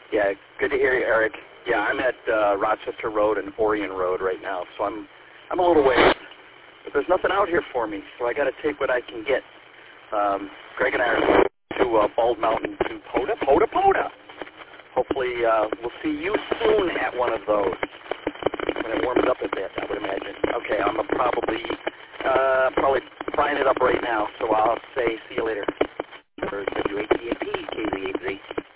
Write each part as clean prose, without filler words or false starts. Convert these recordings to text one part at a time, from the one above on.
Yeah, good to hear you, Eric. Yeah, I'm at Rochester Road and Orion Road right now, so I'm a little ways. But there's nothing out here for me, so I got to take what I can get. Greg and I are going to Bald Mountain to Poda. Hopefully we'll see you soon at one of those when it warms up a bit, I would imagine. Okay, I'm probably frying it up right now, so I'll say see you later. For WATAP, KZAZ.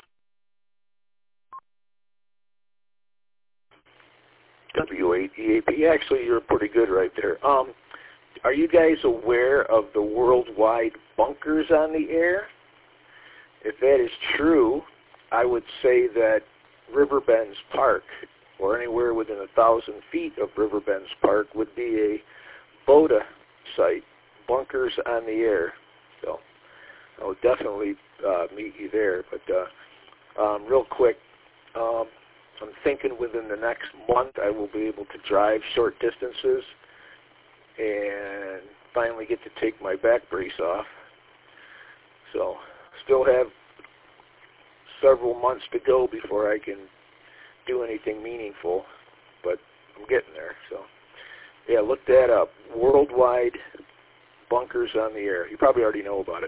WATAP. Actually, you're pretty good right there. Are you guys aware of the worldwide bunkers on the air? If that is true, I would say that Riverbends Park, or anywhere within 1,000 feet of Riverbends Park, would be a BOTA site, bunkers on the air. So I would definitely meet you there. But real quick, I'm thinking within the next month I will be able to drive short distances and finally get to take my back brace off. So still have several months to go before I can do anything meaningful, but I'm getting there. So yeah, look that up. Worldwide bunkers on the air. You probably already know about it.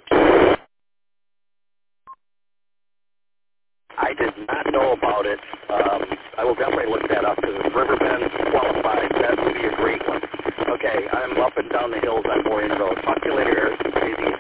I did not know about it. I will definitely look that up because if Riverbend qualifies, that would be a great one. Okay, I'm up and down the hills on Orion Road. Talk to you later, Eric.